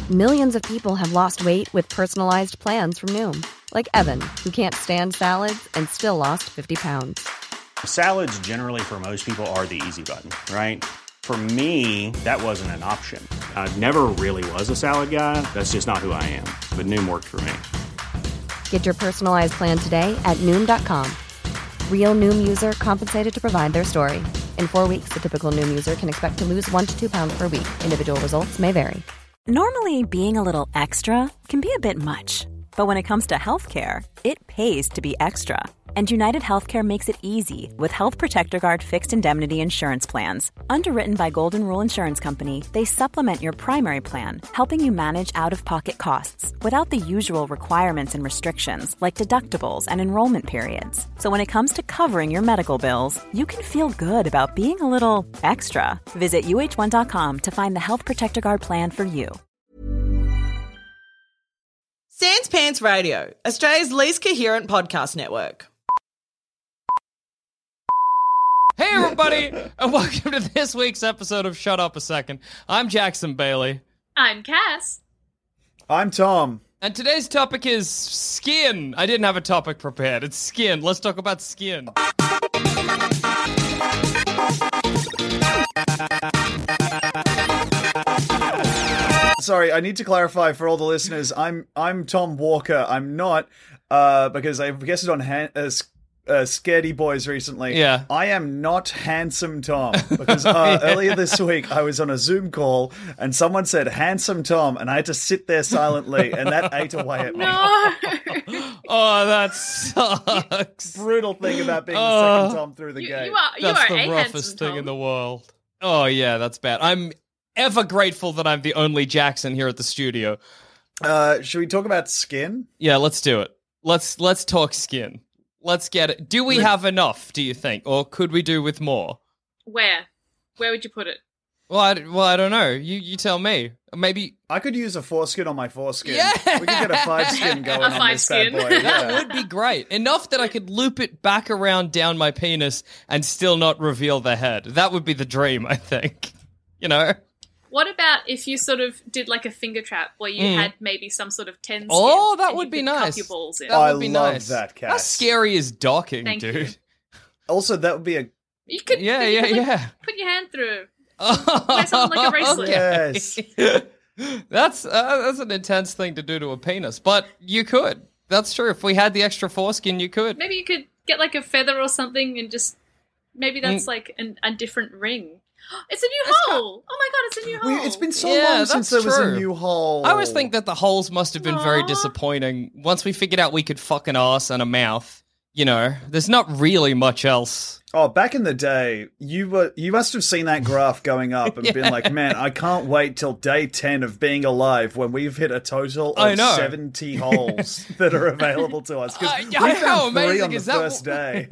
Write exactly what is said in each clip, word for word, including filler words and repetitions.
Millions of people have lost weight with personalized plans from Noom. Like Evan, who can't stand salads and still lost fifty pounds. Salads generally for most people are the easy button, right? For me, that wasn't an option. I never really was a salad guy. That's just not who I am. But Noom worked for me. Get your personalized plan today at Noom dot com. Real Noom user compensated to provide their story. In four weeks, the typical Noom user can expect to lose one to two pounds per week. Individual results may vary. Normally, being a little extra can be a bit much. But when it comes to healthcare, it pays to be extra. And United Healthcare makes it easy with Health Protector Guard fixed indemnity insurance plans. Underwritten by Golden Rule Insurance Company, they supplement your primary plan, helping you manage out-of-pocket costs without the usual requirements and restrictions like deductibles and enrollment periods. So when it comes to covering your medical bills, you can feel good about being a little extra. Visit U H one dot com to find the Health Protector Guard plan for you. Sans Pants Radio, Australia's least coherent podcast network. Hey everybody, and welcome to this week's episode of Shut Up a Second. I'm Jackson Bailey. I'm Cass. I'm Tom. And today's topic is skin. I didn't have a topic prepared. It's skin. Let's talk about skin. Sorry, I need to clarify for all the listeners. I'm I'm Tom Walker. I'm not, uh, because I've guessed it on han- uh, uh, Scaredy Boys recently. Yeah. I am not handsome Tom, because uh, earlier this week I was on a Zoom call and someone said handsome Tom, and I had to sit there silently, and that ate away at me. No. Oh, that sucks. Brutal thing about being the Uh, second Tom through the You, game. you are, you That's are the a roughest handsome thing Tom. in the world. Oh yeah, that's bad. I'm ever grateful that I'm the only Jackson here at the studio. Uh, should we talk about skin? Yeah, let's do it. Let's let's talk skin. Let's get it. Do we Let- have enough, do you think? Or could we do with more? Where? Where would you put it? Well, I, well, I don't know. You you tell me. Maybe I could use a foreskin on my foreskin. Yeah! We could get a five skin going A on five this bad skin. boy. that Yeah. would be great. Enough that I could loop it back around down my penis and still not reveal the head. That would be the dream, I think. You know? What about if you sort of did like a finger trap where you Mm. had maybe some sort of ten skin? Oh, that and would you be could nice. Cup your balls in. That I would be love nice. that, How Cass. scary is docking, Thank dude? you. Also, that would be a You could. Yeah, you yeah, could, like, yeah. Put your hand through. Oh, Wear something like a bracelet. Yes. that's uh, that's an intense thing to do to a penis, but you could. That's true. If we had the extra foreskin, you could. Maybe you could get like a feather or something and just maybe that's Mm. like an, a different ring. It's a new It's hole. Oh my god, it's a new hole. We, it's been so Yeah, long that's since there was a true. new hole. I always think that the holes must have been very Aw. disappointing. Once we figured out we could fuck an ass and a mouth, you know, there's not really much else. Oh, back in the day, you were you must have seen that graph going up and been like, man, I can't wait till day ten of being alive when we've hit a total I of know. seventy holes that are available to us. Because Uh, we yeah, how found three amazing on the is that? first day.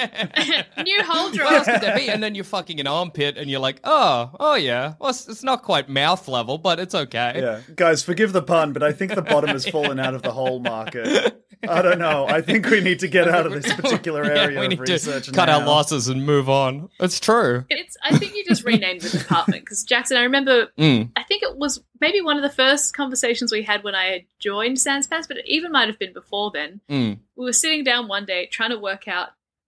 Yeah. New hole What else drop. could there be? And then you're fucking an armpit and you're like, oh, oh yeah. Well, it's, it's not quite mouth level, but it's okay. Yeah, guys, forgive the pun, but I think the bottom has fallen out of the hole market. I don't know. I think we need to get out of this particular Yeah, area we of need research to cut now. our losses and move on. It's true. It's. I think you just renamed the department because Jackson. I remember. Mm. I think it was maybe one of the first conversations we had when I had joined Sans Pants, but it even might have been before then. Mm. We were sitting down one day trying to work out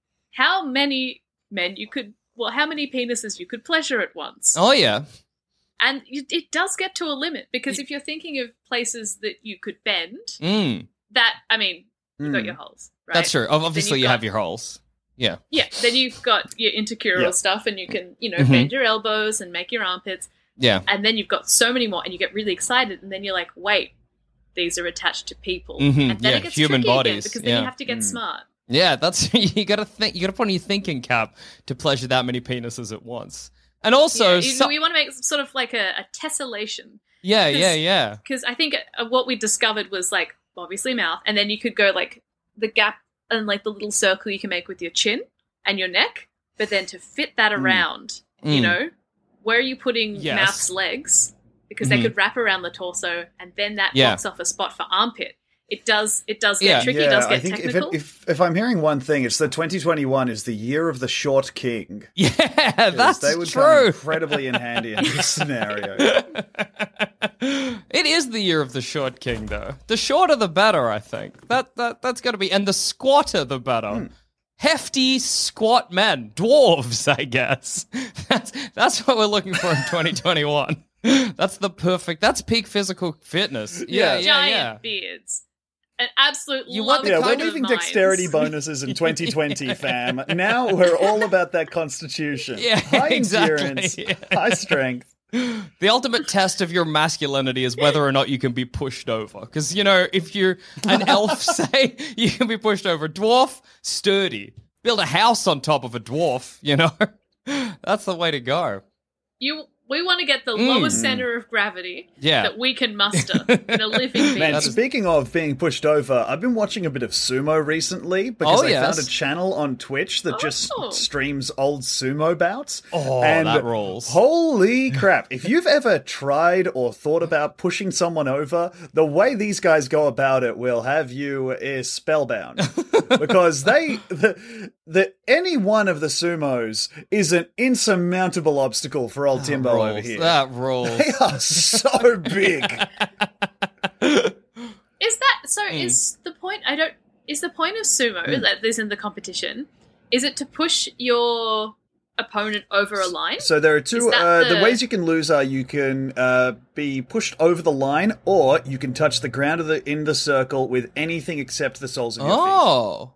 how many men you could, well, how many penises you could pleasure at once, Oh yeah. and it, it does get to a limit because if you're thinking of places that you could bend, Mm. that I mean, you've got Mm. your holes, right? That's true. Ob- Obviously, you've you got- have your holes. Yeah. Yeah, then you've got your intercurral Yeah. stuff, and you can, you know, Mhm. bend your elbows and make your armpits. Yeah. And then you've got so many more, and you get really excited, and then you're like, wait, these are attached to people. Mhm, And then yeah, it gets human tricky again, bodies, because then yeah. you have to get Mm. smart. Yeah, that's you gotta think. You gotta put on your thinking cap to pleasure that many penises at once, and also, yeah, you, so- we want to make sort of like a, a tessellation. yeah, 'cause- yeah, yeah. Because I think uh, what we discovered was like obviously mouth, and then you could go like the gap and like the little circle you can make with your chin and your neck, but then to fit that around, you Mm. know, where are you putting Yes. mouth's legs? Because Mhm. they could wrap around the torso, and then that Yeah. blocks off a spot for armpit. it does it does get Yeah. tricky, yeah, it does I get think if, technical. it, if if I'm hearing one thing, it's that twenty twenty-one is the year of the short king. Yeah, 'Cause that's they would come true. incredibly in handy in this scenario. It is the year of the short king, though. The shorter, the better. I think that that that's got to be, and the squatter, the better. Hmm. Hefty, squat men, dwarves. I guess that's that's what we're looking for in twenty twenty-one. That's the perfect. That's peak physical fitness. Yeah, yeah, Giant yeah. beards. An absolute You love want the Yeah, kind we're of leaving minds. dexterity bonuses in twenty twenty, fam. Now we're all about that constitution. Yeah, high exactly, endurance, yeah. high strength. The ultimate test of your masculinity is whether or not you can be pushed over. Because, you know, if you're an elf, say, you can be pushed over. Dwarf, sturdy. Build a house on top of a dwarf, you know? That's the way to go. You we want to get the Mm. lowest center of gravity Yeah. that we can muster in a living being. Man, That is- speaking of being pushed over, I've been watching a bit of sumo recently because Oh, I yes. found a channel on Twitch that just Oh. streams old sumo bouts. Oh, and that rolls. Holy crap. If you've ever tried or thought about pushing someone over, the way these guys go about it will have you uh, spellbound. Because they, the, the, any one of the sumos is an insurmountable obstacle for old Timbo over Rolls. here. That rolls. They are so big. Is that so? Mm. Is the point? I don't. Is the point of sumo Mm. that is in the competition? Is it to push your opponent over a line? So there are two. Is that Uh, the... the- ways you can lose are you can uh, be pushed over the line, or you can touch the ground of the in the circle with anything except the soles of your feet. Oh.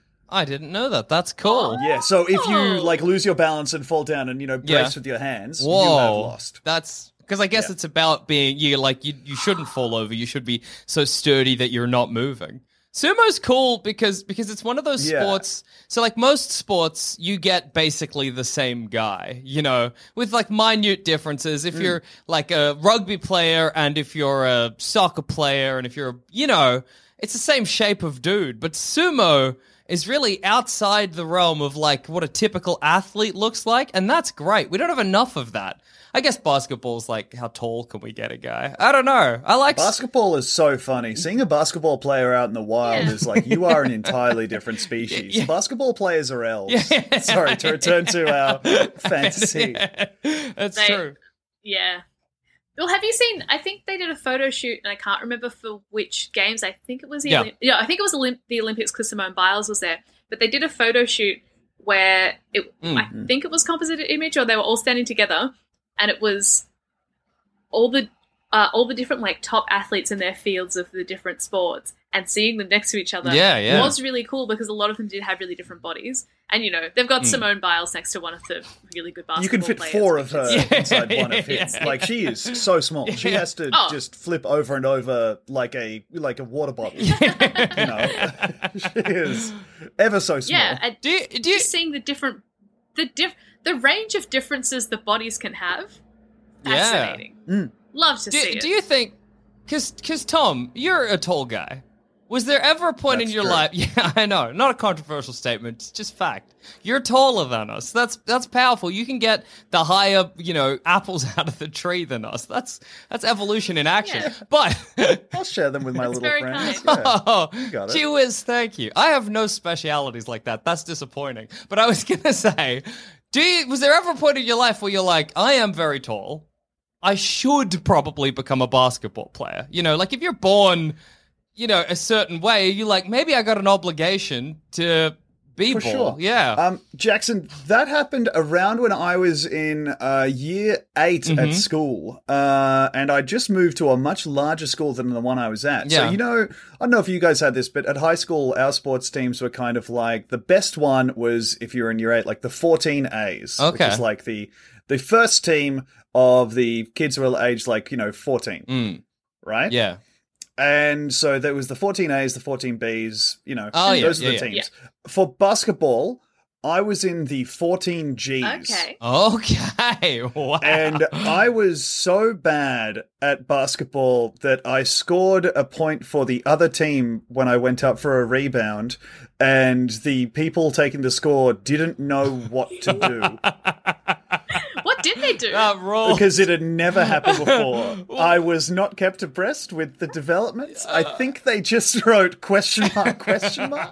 I didn't know that. That's cool. Yeah. So if you Oh. like lose your balance and fall down and you know brace Yeah. with your hands, Whoa. you have lost. That's because I guess Yeah. it's about being you like you you shouldn't fall over. You should be so sturdy that you're not moving. Sumo's cool because because it's one of those Yeah. sports. So like most sports, you get basically the same guy, you know, with like minute differences. If you're like a rugby player and if you're a soccer player and if you're a, you know, it's the same shape of dude. But sumo is really outside the realm of like what a typical athlete looks like, and that's great. We don't have enough of that. I guess basketball's like, how tall can we get a guy? I don't know. I like Basketball is so funny. Seeing a basketball player out in the wild Yeah. is like you are an entirely different species. Yeah. Basketball players are elves. Yeah. Sorry to return to our fantasy. That's They- true. Yeah. Well, have you seen? I think they did a photo shoot, and I can't remember for which games. I think it was the Yeah. Olymp- yeah, I think it was Olymp- the Olympics because Simone Biles was there. But they did a photo shoot where it, Mm. I think it was composite image, or they were all standing together, and it was all the uh, all the different like top athletes in their fields of the different sports, and seeing them next to each other Yeah, yeah. was really cool because a lot of them did have really different bodies. And, you know, they've got Simone Biles next to one of the really good basketball You can fit players, four of which her is- Yeah. inside one of his. Yeah. Like she is so small. She has to Oh. just flip over and over like a like a water bottle. You know, she is ever so small. Yeah, and Do you, do you, just seeing the different, the diff, the range of differences the bodies can have, Yeah. fascinating. Mm. Love to do, see it. do you think, because because Tom, you're a tall guy. Was there ever a point in That's your true. life? Yeah, I know, not a controversial statement, it's just fact. You're taller than us. That's that's powerful. You can get the higher, you know, apples out of the tree than us. That's that's evolution in action. Yeah. But I'll share them with my little very friends. kind. Yeah. oh, got it. gee whiz, thank you. I have no specialities like that. That's disappointing. But I was gonna say, do you, was there ever a point in your life where you're like, I am very tall. I should probably become a basketball player. You know, like if you're born, you know, a certain way, you're like, maybe I got an obligation to be For ball. sure. Yeah. Um, Jackson, that happened around when I was in uh, year eight Mhm. at school, uh, and I just moved to a much larger school than the one I was at. Yeah. So, you know, I don't know if you guys had this, but at high school, our sports teams were kind of like, the best one was, if you were in year eight, like the fourteen A's, which Okay. is like the, the first team of the kids who were aged like, you know, fourteen, Mm, right? yeah. And so there was the fourteen A's, the fourteen B's, you know, Oh, yeah, those yeah, are the yeah. teams. For basketball, I was in the fourteen G's. Okay. Okay. Wow. And I was so bad at basketball that I scored a point for the other team when I went up for a rebound, and the people taking the score didn't know what to do. What did they do. That rule. Because it had never happened before. I was not kept abreast with the developments. I think they just wrote question mark, question mark.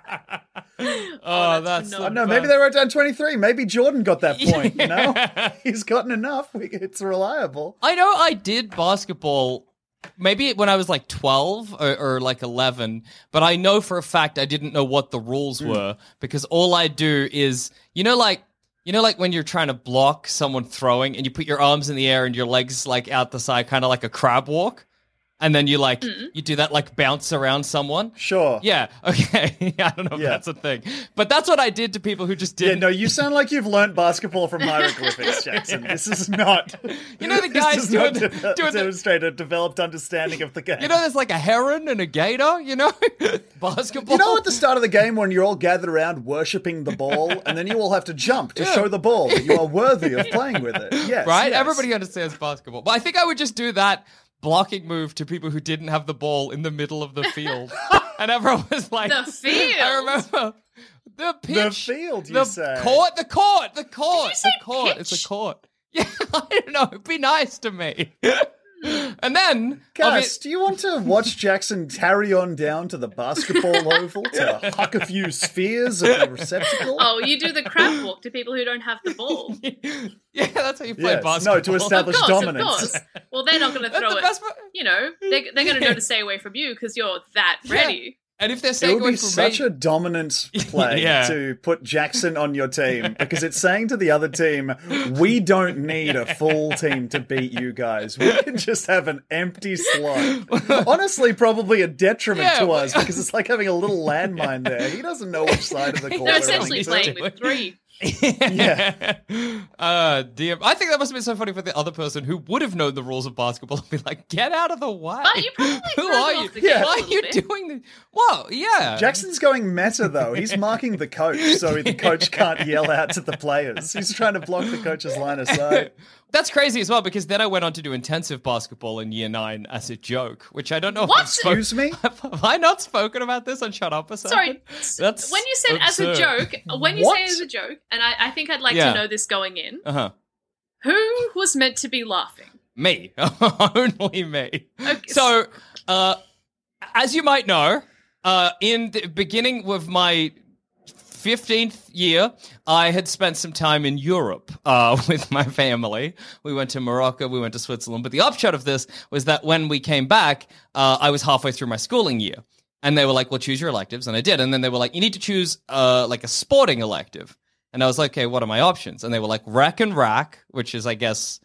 Oh, that's. no- I don't know, maybe they wrote down twenty-three. Maybe Jordan got that point, you know? He's gotten enough. We- It's reliable. I know I did basketball maybe when I was like twelve or, or like eleven, but I know for a fact I didn't know what the rules Hmm. were because all I do is, you know, like, you know, like when you're trying to block someone throwing and you put your arms in the air and your legs like out the side, kind of like a crab walk. And then you like, you do that like bounce around someone. Sure. Yeah. Okay. I don't know if Yeah. that's a thing, but that's what I did to people who just Yeah, didn't. no, you sound like you've learnt basketball from hieroglyphics, Jackson. This is not. You know the this guys does doing not the- de- doing the- demonstrate a developed understanding of the game. You know, there's like a heron and a gator, you know? Basketball. You know at the start of the game when you're all gathered around worshipping the ball, and then you all have to jump to show the ball that you are worthy of playing with it. Yes, right? yes. Everybody understands basketball. But I think I would just do that blocking move to people who didn't have the ball in the middle of the field. And everyone was like, The field? I remember the pitch. The field, you the say? court, the court, the court, you say the court. pitch? It's a court. Yeah, I don't know. It'd be nice to me. And then, Gus, do you want to watch Jackson carry on down to the basketball oval to huck a few spheres at the receptacle? Oh, you do the crab walk to people who don't have the ball. yeah, that's how you play Yes. basketball. No, to Of establish course, dominance. of course. Well, they're not going to That's throw the it. best part. You know, they're, they're going to know to stay away from you because you're that ready. And if they're It saying would going be for such me, a dominance play Yeah. to put Jackson on your team because it's saying to the other team, we don't need a full team to beat you guys. We can just have an empty slot. Honestly, probably a detriment Yeah, to well- us because it's like having a little landmine there. He doesn't know which side of the court They're they're essentially running to. playing with three. Yeah. uh, dear. I think that must have been so funny for the other person who would have known the rules of basketball and be like, get out of the way. But you probably Who threw are them you? off the game Why a are you little bit. doing this? Well, yeah. Jackson's going meta, though. He's marking the coach so the coach can't yell out to the players. He's trying to block the coach's line of sight. That's crazy as well because then I went on to do intensive basketball in year nine as a joke, which I don't know What? if I've spoken. Excuse me? Have I not spoken about this on Shut Up a Second? Sorry, That's when you said as a absurd. joke, when you What? say as a joke, and I, I think I'd like Yeah. to know this going in, Uh-huh. who was meant to be laughing? Me. Only me. Okay. So, uh, as you might know, uh, in the beginning of my fifteenth year, I had spent some time in Europe uh, with my family. We went to Morocco, we went to Switzerland. But the upshot of this was that when we came back, uh, I was halfway through my schooling year. And they were like, well, choose your electives. And I did. And then they were like, you need to choose uh, like a sporting elective. And I was like, okay, what are my options? And they were like, rec and rack, which is, I guess,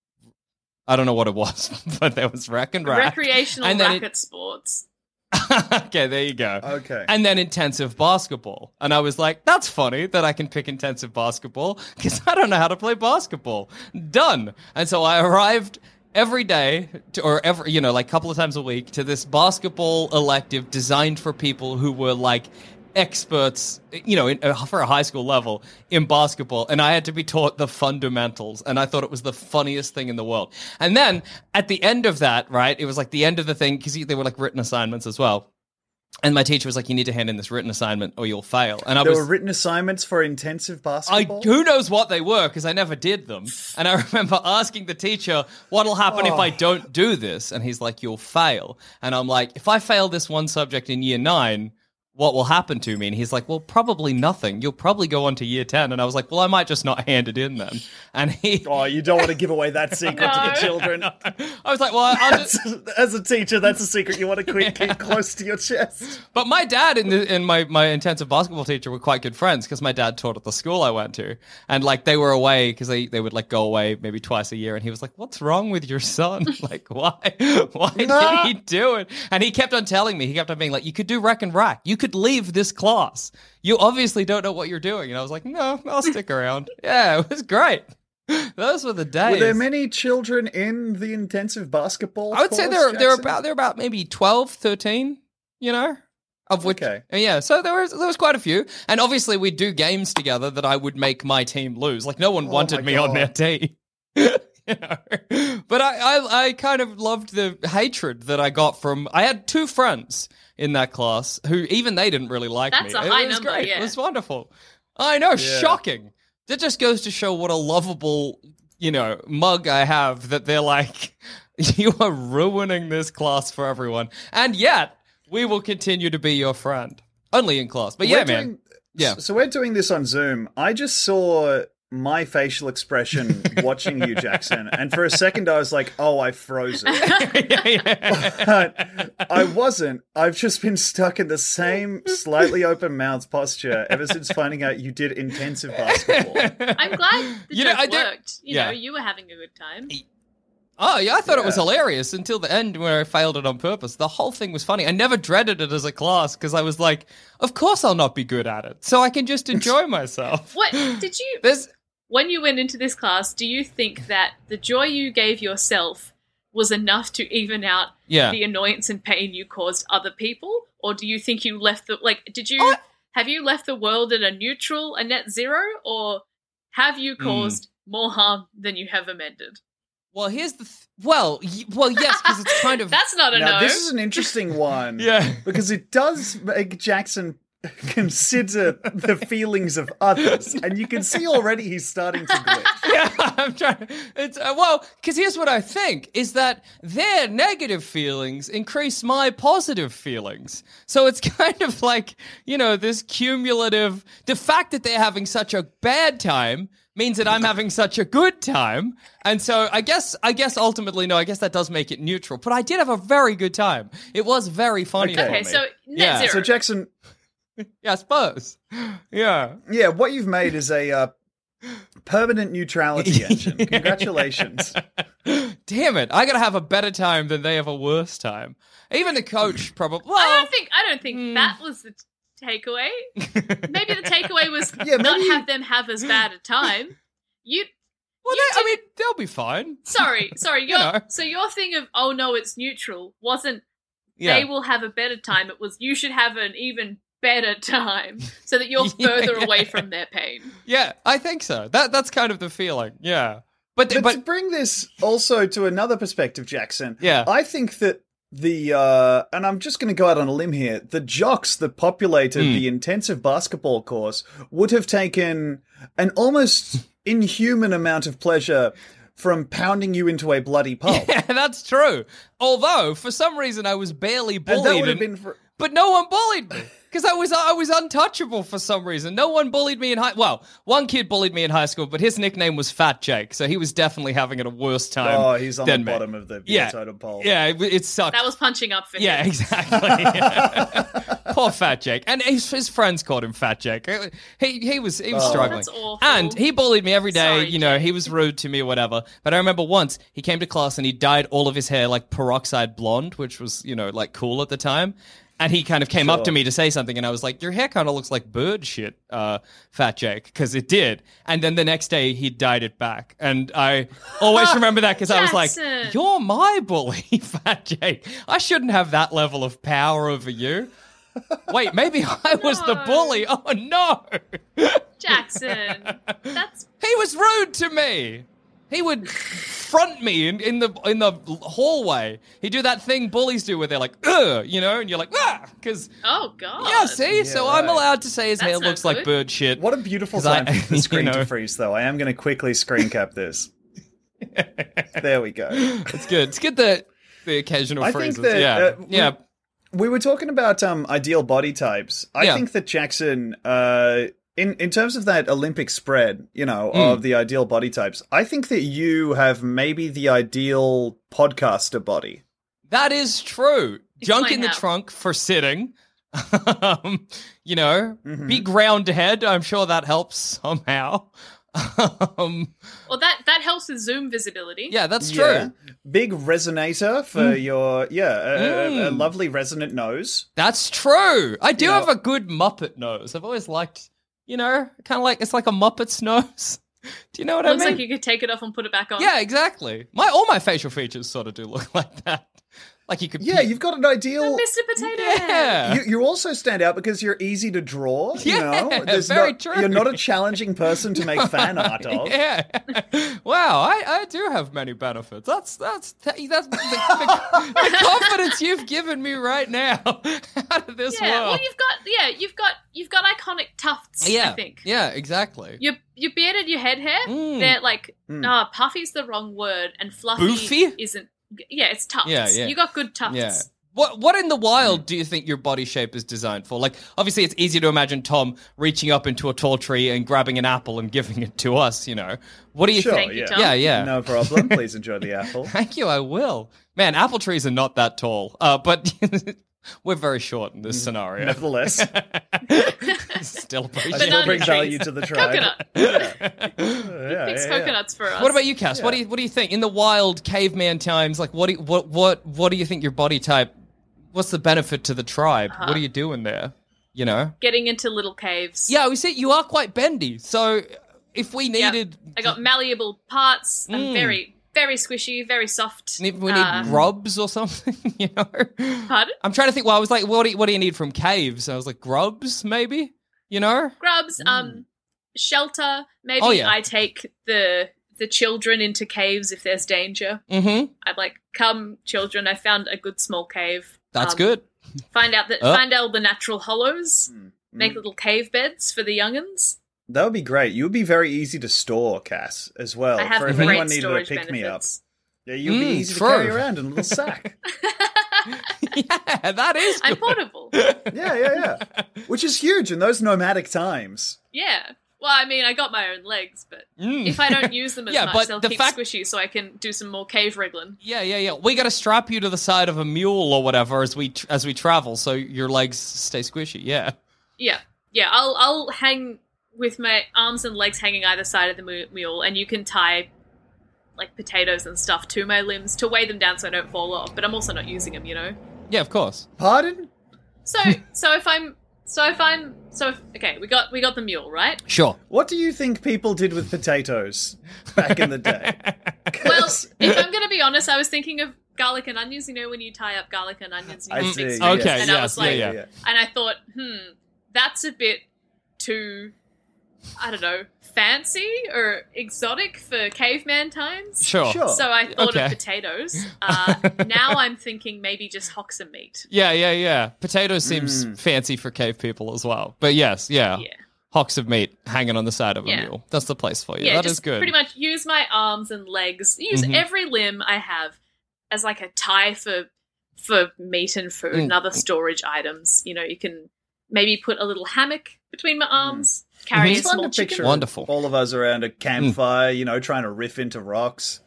I don't know what it was, but there was rec and rack. Recreational And then it- racket sports. Okay, there you go. Okay. And then intensive basketball. And I was like, that's funny that I can pick intensive basketball because I don't know how to play basketball. Done. And so I arrived every day to, or every, you know, like a couple of times a week to this basketball elective designed for people who were like experts, you know, in, uh, for a high school level in basketball. And I had to be taught the fundamentals. And I thought it was the funniest thing in the world. And then at the end of that, right, it was like the end of the thing because they were like written assignments as well. And my teacher was like, you need to hand in this written assignment or you'll fail. And I There was were written assignments for intensive I, basketball? who knows what they were because I never did them. And I remember asking the teacher, what'll happen if I don't do this? And he's like, you'll fail. And I'm like, if I fail this one subject in year nine, what will happen to me? And he's like, well, probably nothing. You'll probably go on to year ten. And I was like, well, I might just not hand it in then. And he, Oh, you don't want to give away that secret to No. the children. I was like, well, I'll just. As a teacher, that's a secret you want to keep, keep close to your chest. But my dad and, the, and my, my intensive basketball teacher were quite good friends because my dad taught at the school I went to. And like they were away because they, they would like go away maybe twice a year. And he was like, what's wrong with your son? Like, why? Why did he do it? And he kept on telling me, he kept on being like, you could do rec and rack. You could leave this class. You obviously don't know what you're doing. And I was like, no, I'll stick around. Yeah, it was great. Those were the days. Were there many children in the intensive basketball I would say course, they're they're Jackson? about they're about maybe twelve, thirteen, you know, of which Okay. yeah. So there was there was quite a few, and obviously we'd do games together that I would make my team lose. Like no one Oh wanted my me on their God. team. You know? But I, I I kind of loved the hatred that I got from. I had two friends in that class who even they didn't really like That's me. a It high was number, great. yeah. It was wonderful. I know, shocking. That just goes to show what a lovable you know, mug I have that they're like, you are ruining this class for everyone. And yet, we will continue to be your friend. Only in class. But yeah, We're man. doing- Yeah. So we're doing this on Zoom. I just saw my facial expression watching you, Jackson, and for a second I was like, oh, I froze it. yeah, yeah. But I wasn't. I've just been stuck in the same slightly open mouth posture ever since finding out you did intensive basketball. I'm glad the You know, joke I do- worked. You yeah. know, you were having a good time. Oh, yeah, I thought it was Yeah. hilarious until the end where I failed it on purpose. The whole thing was funny. I never dreaded it as a class because I was like, of course I'll not be good at it, so I can just enjoy myself. What did you? There's When you went into this class, do you think that the joy you gave yourself was enough to even out Yeah. the annoyance and pain you caused other people, or do you think you left the like? Did you I- have you left the world at a neutral, a net zero, or have you caused more harm than you have amended? Well, here's the th- well, y- well, yes, because it's kind of That's not a Now, no. this is an interesting one. yeah. Because it does make Jackson consider the feelings of others. And you can see already he's starting to glitch. Yeah, I'm trying. It's uh, well, because here's what I think is that their negative feelings increase my positive feelings. So it's kind of like, you know, this cumulative. The fact that they're having such a bad time means that I'm having such a good time, and so I guess, I guess ultimately, no, I guess that does make it neutral. But I did have a very good time. It was very funny. Okay. for okay, me. so net Yeah. zero. So, Jackson, yeah, I suppose. Yeah. yeah, what you've made is a uh, permanent neutrality engine. Congratulations. Damn it! I gotta have a better time than they have a worse time. Even the coach probably. Well, I don't think I don't think Hmm. that was the t- takeaway. Maybe the takeaway was Yeah, not maybe- have them have as bad a time. You well, you they, I didn't- mean, they'll be fine. sorry, sorry. You Your, know. So your thing of oh no, it's neutral wasn't Yeah. they will have a better time. It was you should have an even better time so that you're Yeah, further yeah. away from their pain. Yeah, I think so. That that's kind of the feeling. Yeah, but But, but, to bring this also to another perspective, Jackson, Yeah. I think that the, uh, and I'm just going to go out on a limb here, the jocks that populated Hmm. the intensive basketball course would have taken an almost inhuman amount of pleasure from pounding you into a bloody pulp. yeah, that's true. Although for some reason I was barely And bullied, that would have and- been for... but no one bullied me because I was I was untouchable for some reason. No one bullied me in high. Well, one kid bullied me in high school, but his nickname was Fat Jake, so he was definitely having it a worse time. Oh, he's on the than me. bottom of the Yeah. totem pole. Yeah, it, it sucked. That was punching up for Yeah, him. exactly. Poor Fat Jake, and his, his friends called him Fat Jake. He he was he was Oh. struggling, That's awful. and he bullied me every day. Sorry, you know, Jake. he was rude to me or whatever. But I remember once he came to class and he dyed all of his hair like peroxide blonde, which was you know like cool at the time. And he kind of came up to Sure. me to say something, and I was like, "Your hair kind of looks like bird shit, uh, Fat Jake," because it did. And then the next day, he dyed it back, and I always remember that because I was like, Jackson. "You're my bully, Fat Jake. I shouldn't have that level of power over you." Wait, maybe I was the No. bully. Oh no, Jackson. That's he was rude to me. He would front me in, in the in the hallway. He'd do that thing bullies do where they're like, ugh, you know, and you're like, ah, because oh god. yeah, see, so I'm right. allowed to say his That's hair not looks like good. bird shit. What a beautiful 'Cause I- time for the you screen know. to freeze, though. I am going to quickly screen cap this. There we go. It's good. It's good that the occasional I phrases. think that yeah, uh, we- yeah. We were talking about um, ideal body types. I Yeah. think that Jackson, uh, in in terms of that Olympic spread, you know, Mm. of the ideal body types, I think that you have maybe the ideal podcaster body. That is true. Junk Explain in the how. trunk for sitting. um, you know, Mm-hmm. big round head. I'm sure that helps somehow. um, Well, that that helps with Zoom visibility. yeah, that's Yeah. true. Big resonator for your yeah, a, a, a Mm. lovely resonant nose. That's true. I do You know- have a good Muppet nose. I've always liked, you know, kind of like it's like a Muppet's nose. Do you know what Looks I mean? like you could take it off and put it back on. Yeah, exactly. My all my facial features sort of do look like that. Like you could. Yeah, you've got an ideal. Mister Potato Head. Yeah. You, you also stand out because you're easy to draw. You Yeah, know, There's very not- true. You're not a challenging person to make fan art of. Yeah. Wow, I, I do have many benefits. That's that's that's the, the, the confidence performance you've given me right now out of this Yeah, world. well, you've got yeah, you've got you've got iconic tufts. yeah, I think. yeah, exactly. Your your beard and your head hair, Mm. they're like Mm. no, puffy's the wrong word, and fluffy Boofy? isn't. Yeah, it's tufts. Yeah, yeah. You got good tufts. Yeah. What what in the wild do you think your body shape is designed for? Like, obviously, it's easy to imagine Tom reaching up into a tall tree and grabbing an apple and giving it to us. You know, what do you Sure, think? Thank you, yeah. Tom. Yeah, yeah. No problem. Please enjoy the apple. Thank you. I will. Man, apple trees are not that tall, uh, but we're very short in this scenario. Nevertheless, Still appreciate I still Banana bring trees. value to the tribe. Coconut. Yeah, Fix yeah, yeah. coconuts for us. What about you, Cass? What do you what do you think in the wild caveman times? Like, what do you, what what what do you think your body type? What's the benefit to the tribe? Uh-huh. What are you doing there? You know? Getting into little caves. Yeah, we see you are quite bendy. So if we Yep. needed, I got malleable parts. I'm Mm. very, very squishy, very soft. if we need Uh, grubs or something, you know? Pardon? I'm trying to think. Well, I was like, what do you, what do you need from caves? I was like, grubs, maybe. You know? Grubs, um, shelter. Maybe Oh, yeah. I take the the children into caves if there's danger. Mm-hmm. I'm like, come, children. I found a good small cave. That's Um, good. Find out that Oh. find out the natural hollows. Mm. Make little cave beds for the young'uns. That would be great. You would be very easy to store, Cass, as well. I have for if great anyone needed a storage pick me up. benefits. Yeah, you'd be Mm, easy true. to carry around in a little sack. Yeah, that is I'm good. portable. Yeah, yeah, yeah. Which is huge in those nomadic times. Yeah. Well, I mean, I got my own legs, but Mm. if I don't use them as Yeah, much, but they'll the keep fact- squishy so I can do some more cave wriggling. Yeah, yeah, yeah. We got to strap you to the side of a mule or whatever as we as we travel, so your legs stay squishy. Yeah. Yeah. Yeah, I'll I'll hang with my arms and legs hanging either side of the mu- mule, and you can tie like potatoes and stuff to my limbs to weigh them down so I don't fall off, but I'm also not using them, you know? Yeah, of course. Pardon? So so if I'm so if I'm so if, okay, we got we got the mule, right? Sure. What do you think people did with potatoes back in the day? Well, 'Cause- if I'm gonna be honest, I was thinking of garlic and onions, you know, when you tie up garlic and onions and I you see. mix yeah. them. Okay, and I yes, was yeah, like, yeah. and I thought, hmm, that's a bit too, I don't know, fancy or exotic for caveman times. Sure. Sure. So I thought Okay. of potatoes. Uh, now I'm thinking maybe just hocks of meat. Yeah, yeah, yeah. Potatoes seems Mm. fancy for cave people as well. But yes, yeah. Yeah. Hocks of meat hanging on the side of a Yeah. mule. That's the place for you. Yeah, That just is good. pretty much use my arms and legs, use Mhm. every limb I have as like a tie for for meat and food Mm. and other storage items. You know, you can maybe put a little hammock between my arms, carry Mhm. a It's fun small to picture chicken. Wonderful. all of us around a campfire, you know, trying to riff into rocks.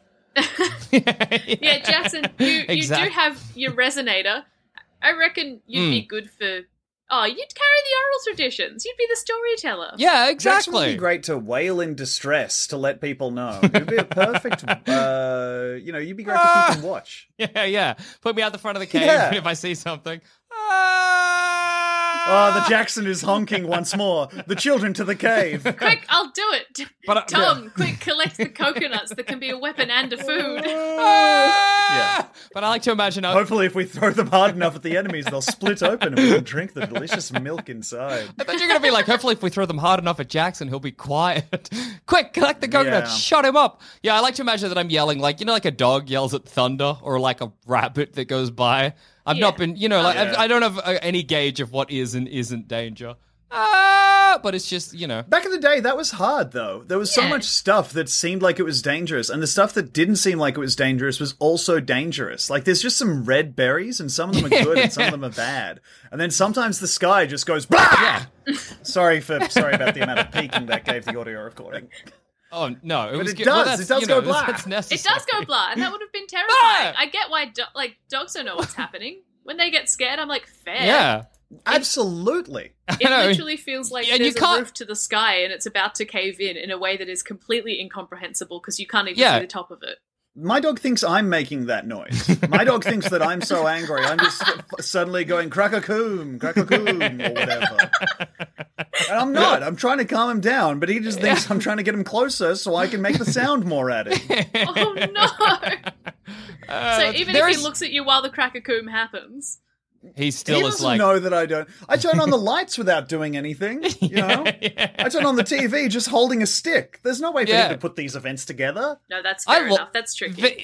Yeah, Jackson, you, you Exactly. do have your resonator. I reckon you'd Mm. be good for. Oh, you'd carry the oral traditions. You'd be the storyteller. Yeah, Jackson would exactly. be great to wail in distress to let people know. You'd be a perfect, uh, you know, you'd be great for keeping watch. Yeah, yeah. Put me out the front of the cave Yeah. if I see something. Ah! Oh, the Jackson is honking once more. The children to the cave. Quick, I'll do it. But I- Tom, quick, collect the coconuts that can be a weapon and a food. Ah! But I like to imagine. I, Hopefully, if we throw them hard enough at the enemies, they'll split open and we can drink the delicious milk inside. I thought you were going to be like, hopefully, if we throw them hard enough at Jackson, he'll be quiet. Quick, collect the coconuts, Yeah. shut him up. Yeah, I like to imagine that I'm yelling, like, you know, like a dog yells at thunder or like a rabbit that goes by. I've Yeah. not been, you know, like, Yeah. I, I don't have uh, any gauge of what is and isn't danger. Ah, but it's just, you know. Back in the day, that was hard, though. There was so Yeah. much stuff that seemed like it was dangerous, and the stuff that didn't seem like it was dangerous was also dangerous. Like, there's just some red berries, and some of them are good, and some of them are bad. And then sometimes the sky just goes, blah! sorry for sorry about the amount of peaking that gave the audio recording. Oh, no. It But was it good. does, Well, that's, it does you know, go blah. That's It necessary. does go blah, and that would have been terrifying. Ah! I get why, do- like, dogs don't know what's happening. When they get scared, I'm like, fair. Yeah. Absolutely. It know. literally feels like And you there's a can't- roof to the sky and it's about to cave in in a way that is completely incomprehensible because you can't even Yeah. see the top of it. My dog thinks I'm making that noise. My dog thinks that I'm so angry. I'm just suddenly going crack-a-coom, crack-a-coom, or whatever. And I'm not. I'm trying to calm him down, but he just thinks I'm trying to get him closer so I can make the sound more at him. Oh no! Uh, So even there if he is- looks at you while the crack-a-coom happens, he still He is doesn't like, know that I don't. I turn on the lights without doing anything, you know? I turn on the T V just holding a stick. There's no way for Yeah. him to put these events together. no, that's I fair lo- enough. That's tricky. The-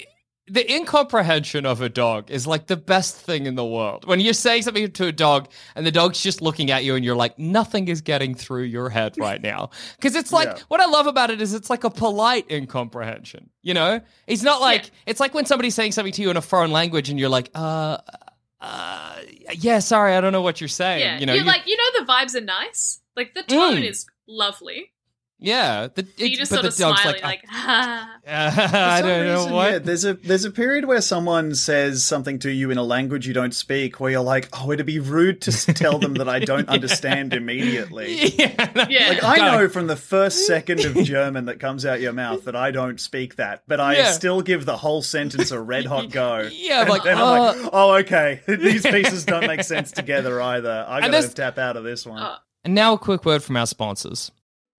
the incomprehension of a dog is like the best thing in the world. When you're saying something to a dog and the dog's just looking at you and you're like, nothing is getting through your head right now. Because it's like, yeah. what I love about it is it's like a polite incomprehension, you know? It's not like, yeah. it's like when somebody's saying something to you in a foreign language and you're like, uh, uh, yeah, sorry, I don't know what you're saying. Yeah. You know, you're you, like, you know, the vibes are nice. Like, the tone Mm. is lovely. Yeah, the, You it, just but sort the of dog's smile like, and like, ah. ah. I For some don't know reason, what. Yeah, there's a there's a period where someone says something to you in a language you don't speak, where you're like, oh, it'd be rude to s- tell them that I don't understand immediately. Yeah, no, Yeah. Like I Go. know from the first second of German that comes out your mouth that I don't speak that, but I Yeah. still give the whole sentence a red hot go. Yeah, and like, then I'm uh, like, oh, okay, these pieces don't make sense together either. I gotta there's- tap out of this one. Oh. And now a quick word from our sponsors.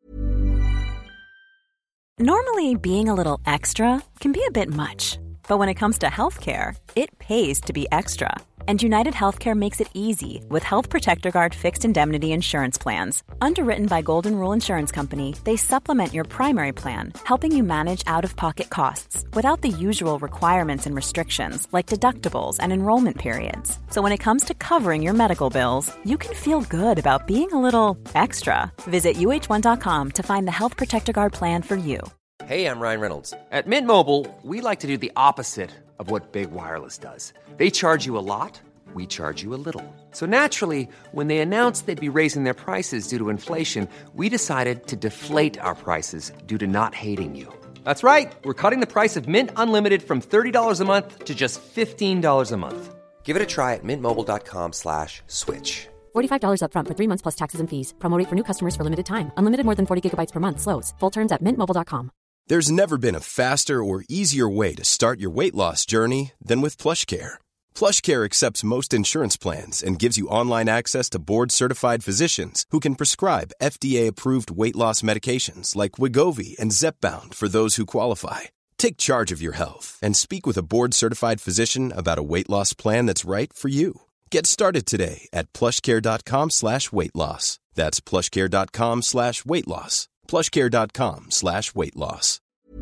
Normally, being a little extra can be a bit much, but when it comes to healthcare, it pays to be extra. And United Healthcare makes it easy with Health Protector Guard fixed indemnity insurance plans. Underwritten by Golden Rule Insurance Company, they supplement your primary plan, helping you manage out-of-pocket costs without the usual requirements and restrictions like deductibles and enrollment periods. So when it comes to covering your medical bills, you can feel good about being a little extra. Visit U H one dot com to find the Health Protector Guard plan for you. Hey, I'm Ryan Reynolds. At Mint Mobile, we like to do the opposite of what Big Wireless does. They charge you a lot, we charge you a little. So naturally, when they announced they'd be raising their prices due to inflation, we decided to deflate our prices due to not hating you. That's right. We're cutting the price of Mint Unlimited from thirty dollars a month to just fifteen dollars a month. Give it a try at mintmobile.com slash switch. forty-five dollars up front for three months plus taxes and fees. Promo rate for new customers for limited time. Unlimited more than forty gigabytes per month. Slows full terms at mint mobile dot com. There's never been a faster or easier way to start your weight loss journey than with PlushCare. PlushCare accepts most insurance plans and gives you online access to board-certified physicians who can prescribe F D A-approved weight loss medications like Wegovy and Zepbound for those who qualify. Take charge of your health and speak with a board-certified physician about a weight loss plan that's right for you. Get started today at plushcare.com slash weight loss. That's plushcare.com slash weight loss. plushcare.com slash weight loss.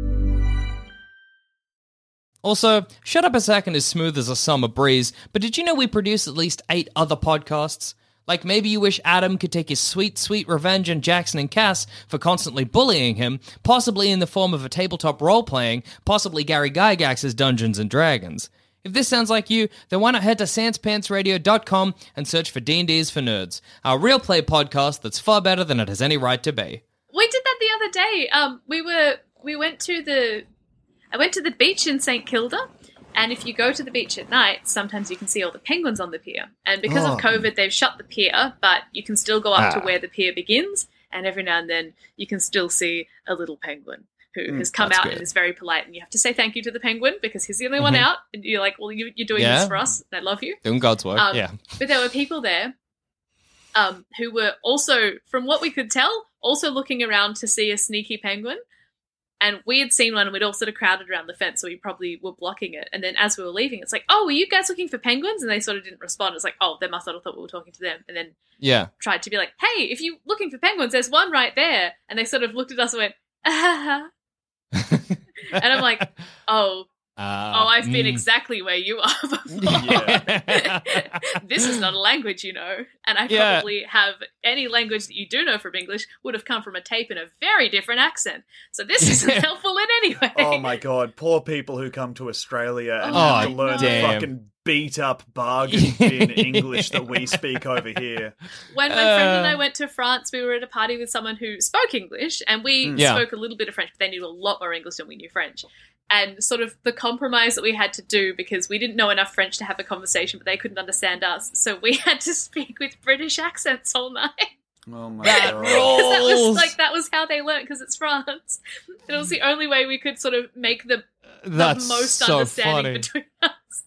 Also, Shut Up a Second is smooth as a summer breeze, but did you know we produce at least eight other podcasts? Like maybe you wish Adam could take his sweet, sweet revenge on Jackson and Cass for constantly bullying him, possibly in the form of a tabletop role-playing, possibly Gary Gygax's Dungeons and Dragons. If this sounds like you, then why not head to sans pants radio dot com and search for D and D's for Nerds, our real play podcast that's far better than it has any right to be. We did that the other day. Um, we were we went to the I went to the beach in Saint Kilda, and if you go to the beach at night, sometimes you can see all the penguins on the pier. And because Oh. of COVID, they've shut the pier, but you can still go up Ah. to where the pier begins, and every now and then you can still see a little penguin who Mm, has come that's out good. and is very polite. And you have to say thank you to the penguin because he's the only one out. And you're like, well, you, you're doing Yeah. this for us. And I love you. Doing God's work, Um, yeah. But there were people there um, who were also, from what we could tell, also looking around to see a sneaky penguin. And we had seen one and we'd all sort of crowded around the fence, so we probably were blocking it. And then as we were leaving, it's like, oh, were you guys looking for penguins? And they sort of didn't respond. It's like, oh, they must not have thought we were talking to them. And then Yeah. tried to be like, hey, if you're looking for penguins, there's one right there. And they sort of looked at us and went, ah. And I'm like, oh, Uh, oh, I've been mm. exactly where you are before. Yeah. This is not a language, you know. And I Yeah. probably have any language that you do know from English would have come from a tape in a very different accent. So this isn't helpful in any way. Oh my god, poor people who come to Australia and Oh, have to Oh, learn damn. the fucking beat up bargain bin English that we speak over here. When my friend and Uh. I went to France, we were at a party with someone who spoke English, and we Mm. Yeah. spoke a little bit of French, but they knew a lot more English than we knew French. And sort of the compromise that we had to do, because we didn't know enough French to have a conversation, but they couldn't understand us, so we had to speak with British accents all night. Oh my That god. rules. Because that was like that was how they learnt, because it's France. It was the only way we could sort of make the, the That's most so understanding funny. between us.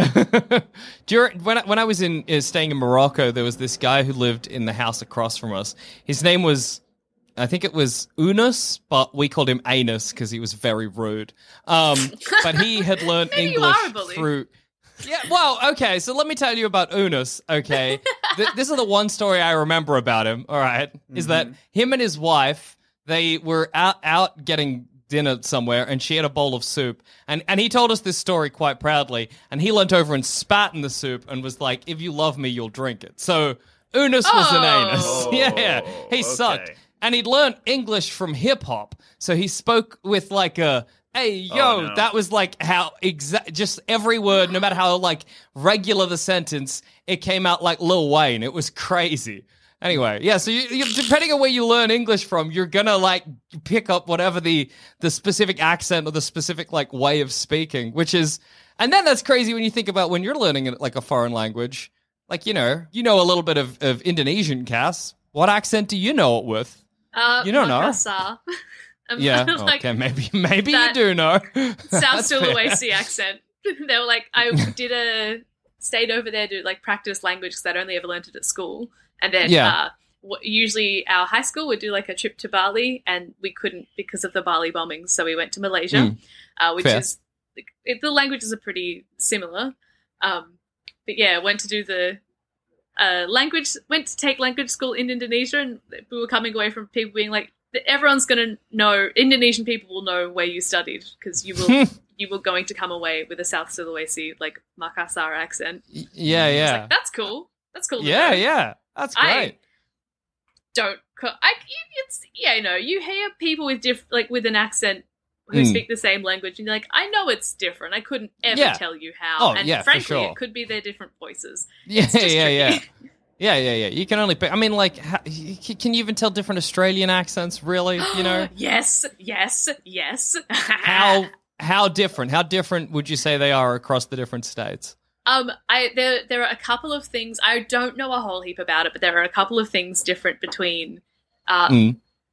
During, when I, when I was in uh, staying in Morocco, there was this guy who lived in the house across from us. His name was, I think it was Unus, but we called him Anus because he was very rude. Um, but he had learned Maybe you English are a bully. through. Yeah, well, okay, so let me tell you about Unus, okay? Th- this is the one story I remember about him, all right, is that him and his wife, they were out, out getting dinner somewhere, and she had a bowl of soup. And, and he told us this story quite proudly, and he leant over and spat in the soup and was like, if you love me, you'll drink it. So Unus was an anus. Oh, yeah, yeah. He okay. sucked. And he'd learned English from hip-hop, so he spoke with like a... Hey, yo, Oh, no. that was like how exact, just every word, no matter how like regular the sentence, it came out like Lil Wayne. It was crazy. Anyway, yeah, so you, you, depending on where you learn English from, you're gonna like pick up whatever the, the specific accent or the specific like way of speaking, which is, and then that's crazy when you think about when you're learning like a foreign language. Like, you know, you know a little bit of, of Indonesian, Cass. What accent do you know it with? Uh, You don't know. Makassar. I'm Yeah, like, okay, maybe maybe you that do know. South That's fair. Sulawesi accent. They were like, I did a stayed over there to like practice language because I'd only ever learned it at school, and then Yeah. uh, w- usually our high school would do like a trip to Bali, and we couldn't because of the Bali bombings, so we went to Malaysia, Mm. uh, which Fair. is it, the languages are pretty similar. Um, but yeah, went to do the uh, language, went to take language school in Indonesia, and we were coming away from people being like, everyone's going to know, Indonesian people will know where you studied because you will you were going to come away with a South Sulawesi, like Makassar accent. Yeah, I was yeah. like, that's cool. That's cool. to Yeah, know. yeah. That's I- great. Don't, co- I, it's, yeah, you know, you hear people with diff, like with an accent who Mm. speak the same language and you're like, I know it's different. I couldn't ever Yeah. tell you how. Oh, and yeah, for frankly, sure. it could be their different voices. Yeah, It's just yeah, yeah. tricky. Yeah, yeah, yeah. You can only pick. I mean, like, how, can you even tell different Australian accents, really? You know? Yes, yes, yes. How how different? How different would you say they are across the different states? Um, I there there are a couple of things. I don't know a whole heap about it, but there are a couple of things different between. Uh, Mm.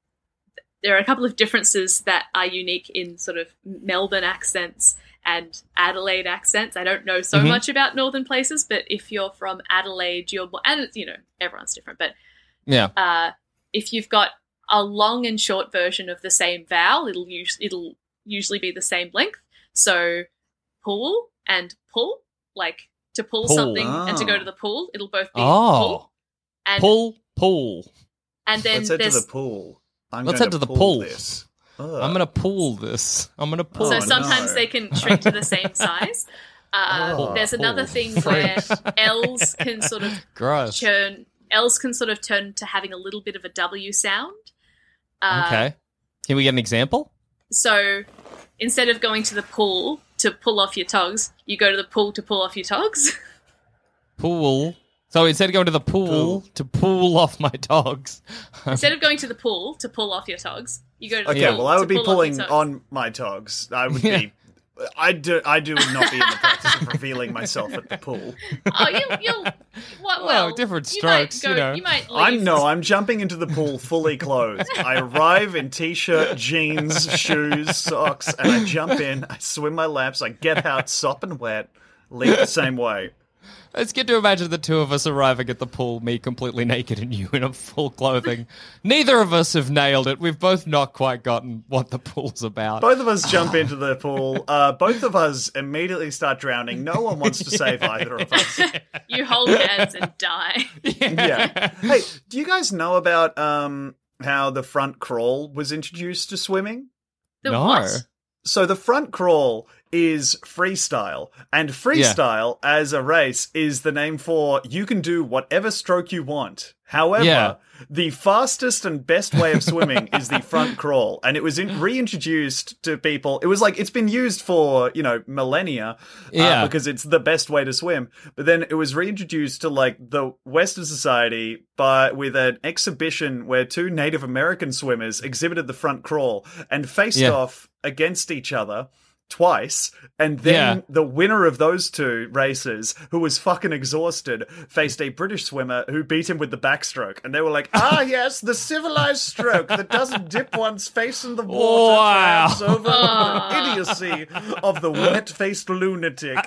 There are a couple of differences that are unique in sort of Melbourne accents and Adelaide accents. I don't know so Mhm. much about northern places, but if you're from Adelaide, you're more, and you know everyone's different, but Yeah. uh, if you've got a long and short version of the same vowel, it'll us- it'll usually be the same length. So pool and pull, like to pull Pull. something and to go Oh. to the pool, it'll both be Oh. pull. And Pull, pull. and then Let's head to there's the pool. I'm Let's going head to the pull pool. This. Ugh. I'm gonna pull this. I'm gonna pull. so Oh, this. sometimes no. they can shrink to the same size. Uh, Oh, there's another pull. thing where L's can sort of Gross. turn L's can sort of turn to having a little bit of a W sound. Uh, Okay. Can we get an example? So instead of going to the pool to pull off your togs, you go to the pool to pull off your togs. Pool. So instead of going to the pool, Pool. to pull off my dogs. Instead of going to the pool to pull off your togs, you go to the Okay, pool well, I to would be pull off your pulling togs. on my togs. I would Yeah. be. I do. I do not be in the practice of revealing myself at the pool. Oh, you, you'll. What, Well, well, different you might strokes, go- you know. You might leave. I'm no. I'm jumping into the pool fully clothed. I arrive in t-shirt, jeans, shoes, socks, and I jump in. I swim my laps. I get out, sopping wet, leave the same way. It's good to imagine the two of us arriving at the pool, me completely naked and you in a full clothing. Neither of us have nailed it. We've both not quite gotten what the pool's about. Both of us jump into the pool. Uh, both of us immediately start drowning. No one wants to save either of us. You hold hands and die. Yeah. Hey, do you guys know about um, how the front crawl was introduced to swimming? The No. what? So the front crawl is freestyle, and freestyle as a race is the name for you can do whatever stroke you want. However, Yeah. the fastest and best way of swimming is the front crawl, and it was in- reintroduced to people. It was like it's been used for, you know, millennia, Yeah. uh, because it's the best way to swim. But then it was reintroduced to like the Western society by with an exhibition where two Native American swimmers exhibited the front crawl and faced Yeah. off against each other twice, and then Yeah. the winner of those two races, who was fucking exhausted, faced a British swimmer who beat him with the backstroke. And they were like, ah, yes, the civilized stroke that doesn't dip one's face in the water, Wow. triumphs over the idiocy of the wet-faced lunatic.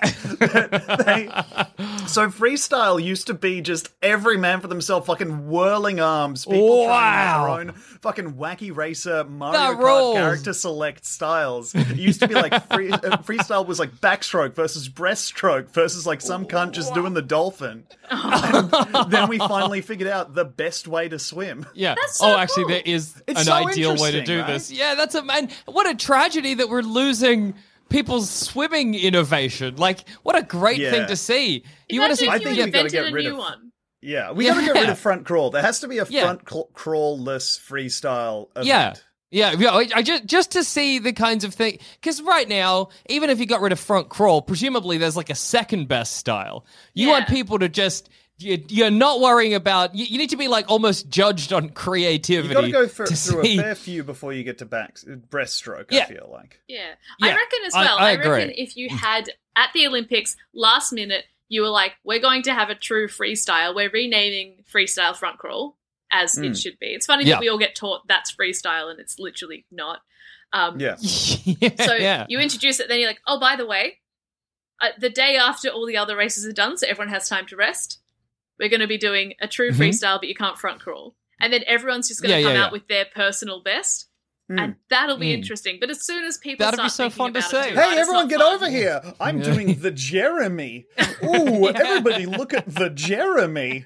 They- so freestyle used to be just every man for themselves, fucking whirling arms, people trying out Wow. their own fucking wacky racer Mario That Kart rules. character select styles. It used to be like free, uh, freestyle was like backstroke versus breaststroke versus like some cunt just doing the dolphin. And then we finally figured out the best way to swim. Yeah. so oh, actually, cool. there is It's an so ideal way to interesting, do right? this. Yeah, that's a man. What a tragedy that we're losing people's swimming innovation. Like, what a great Yeah. thing to see. You want to Imagine see? if I think you we gotta invented get a rid new of- one. Yeah, we Yeah. gotta get rid of front crawl. There has to be a Yeah. front cl- crawl-less freestyle event. Yeah. Yeah, yeah. I, I just just to see the kinds of thing, because right now, even if you got rid of front crawl, presumably there's like a second best style. You Yeah. want people to just you, you're not worrying about. You, you need to be like almost judged on creativity. You got to go for, to through see- a fair few before you get to back breaststroke. Yeah. I feel like. Yeah. Yeah, I reckon as I- well. I reckon agree. if you had at the Olympics last minute, you were like, we're going to have a true freestyle. We're renaming freestyle front crawl as it should be. It's funny Yeah. that we all get taught that's freestyle and it's literally not. Um, Yeah. yeah, So yeah. you introduce it, then you're like, oh, by the way, uh, the day after all the other races are done, so everyone has time to rest, we're going to be doing a true Mhm. freestyle, but you can't front crawl. And then everyone's just going to Yeah, come yeah, out yeah. with their personal best. Mm. And that'll be Mm. interesting. But as soon as people That'd be start so thinking fun to about see. it, too Hey, hard, it's everyone, not get fun. over here! I'm Yeah. doing the Jeremy. Ooh, everybody, look at the Jeremy.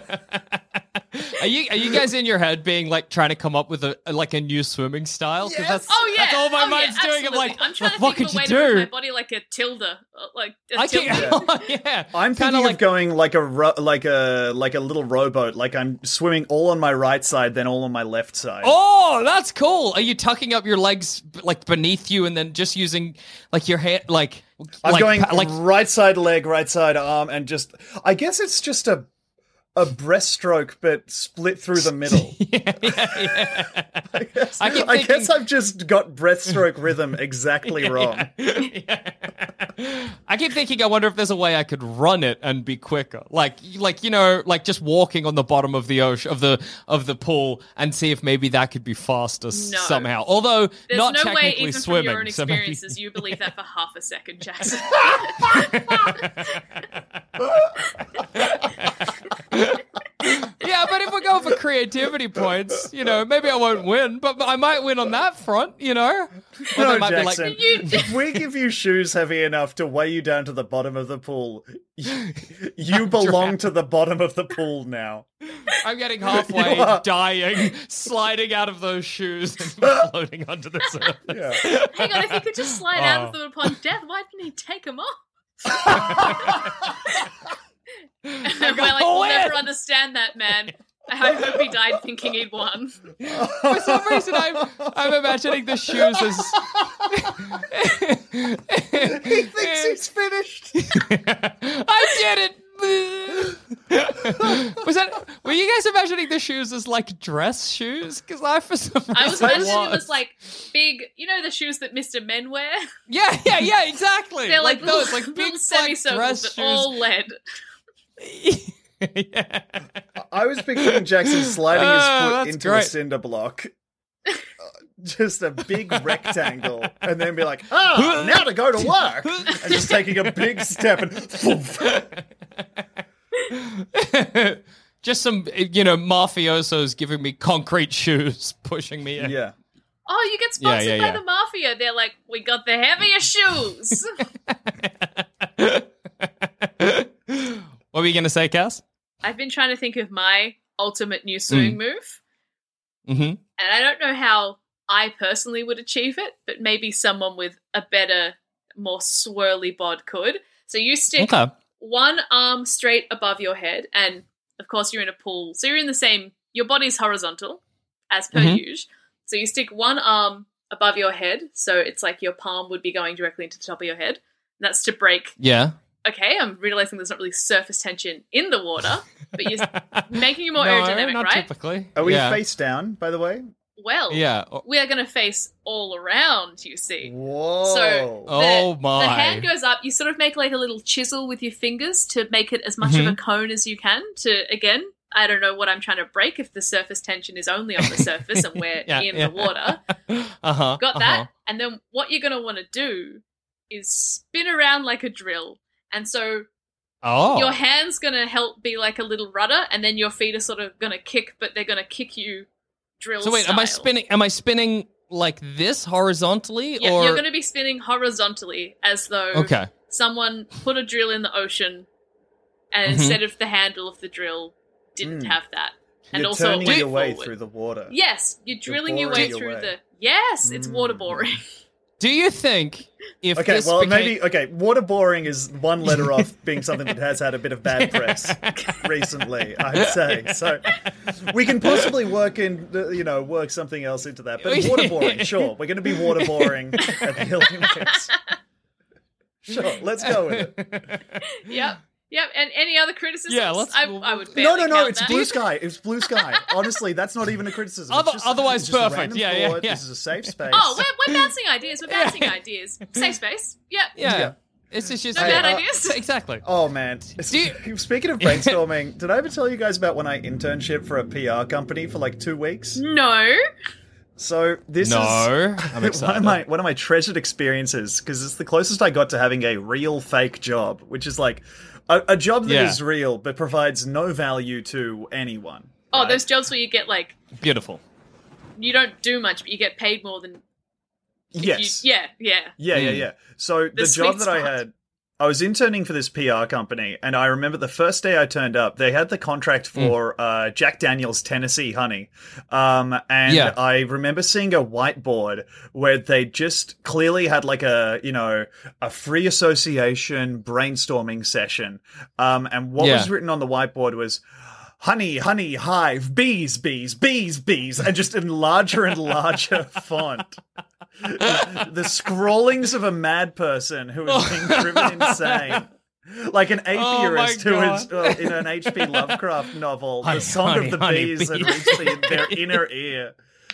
Are you are you guys in your head being like trying to come up with a, a- like a new swimming style? 'Cause Yes. that's Oh yeah, that's all my oh, mind's yeah, doing. I'm like, absolutely. I'm trying to what think could of a way you to move do? my body like a tilde, uh, like a I tilde. can't. yeah, I'm Kinda thinking like, of going like a ro- like a like a little rowboat. Like I'm swimming all on my right side, then all on my left side. Oh, that's cool. Are you tucking up your legs like beneath you and then just using like your hand like? I'm like, going pa- like right side leg, right side arm, and just. I guess it's just a a breaststroke, but split through the middle. yeah, yeah, yeah. I guess, I keep I thinking- guess I've just got breaststroke rhythm exactly wrong. Yeah. I keep thinking, I wonder if there's a way I could run it and be quicker, like, like you know, like just walking on the bottom of the ocean of the of the pool, and see if maybe that could be faster s- No. somehow. Although There's not no way, technically even swimming. from your own so maybe- experiences, you believe that for half a second, Jackson. Yeah, but if we're going for creativity points, you know, maybe I won't win, but I might win on that front, you know. Or No, they might be Jackson. like, If we give you shoes heavy enough to weigh you down to the bottom of the pool, you, you belong to the bottom of the pool now. I'm getting halfway, You are- dying, sliding out of those shoes and floating onto the surface. Yeah. Hang on, if he could just slide out Oh. of them upon death, why didn't he take them off? And we're like, "Oh, we'll win!" never understand that, man. I hope he died thinking he'd won. For some reason, I'm I'm imagining the shoes as. He thinks he's finished. I did it. Was that? Were you guys imagining the shoes as like dress shoes? Because I for some reason I was imagining it was. was like big, you know, the shoes that Mister Men wear? Yeah, yeah, yeah, exactly. They're like, those, little, like big little black semicircles, dress but shoes. all lead. Yeah. I was picturing Jackson sliding Oh, his foot that's into great. a cinder block. Uh, Just a big rectangle, and then be like, ah, now to go to work. And just taking a big step and. Just some, you know, mafiosos giving me concrete shoes, pushing me in. Yeah. Oh, you get sponsored Yeah, yeah, by yeah. the mafia. They're like, we got the heaviest shoes. What were you going to say, Cass? I've been trying to think of my ultimate new swimming move, Mm-hmm. and I don't know how I personally would achieve it, but maybe someone with a better, more swirly bod could. So you stick Okay. one arm straight above your head, and of course you're in a pool, so you're in the same, your body's horizontal, as per Mhm. usual. So you stick one arm above your head, so it's like your palm would be going directly into the top of your head. And that's to break. Yeah. Okay, I'm realizing there's not really surface tension in the water, but you're making you more no, aerodynamic, not right? typically. Are we yeah. face down, by the way? Well, Yeah. we are going to face all around, you see. Whoa. So the, Oh, my. the hand goes up. You sort of make like a little chisel with your fingers to make it as much of a cone as you can. To again, I don't know what I'm trying to break if the surface tension is only on the surface and we're Yeah, in yeah. the water. Uh-huh. Got uh-huh. that? And then what you're going to want to do is spin around like a drill. And so Oh. your hand's going to help be like a little rudder, and then your feet are sort of going to kick, but they're going to kick you drill So wait, am I style. spinning? Am I spinning like this horizontally, Yeah, or you're going to be spinning horizontally as though okay, someone put a drill in the ocean, and Mhm. instead of the handle of the drill, didn't Mm. have that. And You're also it turning went your way forward. through the water. Yes, you're drilling your way boring your through way. the. Yes, it's Mm. water boring. do you think if Okay, this well, became- maybe okay. Water boring is one letter off being something that has had a bit of bad press recently, I'd say. So we can possibly work in, the- you know, work something else into that. But water boring, sure, we're going to be water boring at the Olympics. Sure, let's go with it. Yep. Yep. And any other criticisms? Yeah, let's- I, we'll- I would. No, no, barely no. count It's that. blue sky. It's blue sky. Honestly, that's not even a criticism. It's Other- just- otherwise it's just a perfect. random Yeah, yeah, thought. yeah. This is a safe space. Oh, we're, we're bouncing ideas. We're bouncing ideas. Safe space. Yep. yeah, Yeah. This is just No Hey, bad uh, ideas. exactly. Oh man! Do you- Speaking of brainstorming, did I ever tell you guys about when I internship for a P R company for like two weeks? No. So this No, is I'm one excited. of my one of my treasured experiences because it's the closest I got to having a real fake job, which is like a, a job that is Yeah. real but provides no value to anyone. Oh, right? those jobs where you get like Beautiful. you don't do much, but you get paid more than. if Yes. You, yeah. Yeah. Yeah, yeah, Mm. yeah. So the, The job sweet that I spot. had, I was interning for this P R company, and I remember the first day I turned up, they had the contract for uh, Jack Daniel's Tennessee Honey. Um, and Yeah. I remember seeing a whiteboard where they just clearly had like a, you know, a free association brainstorming session. Um, and what Yeah. was written on the whiteboard was, honey, honey, hive, bees, bees, bees, bees, and just in larger and larger font. The scrawlings of a mad person who is being driven insane. Like an apiarist Oh who my is uh, in an H P Lovecraft novel, Honey, the song honey, of the honey, bees that bees. reached the, their inner ear.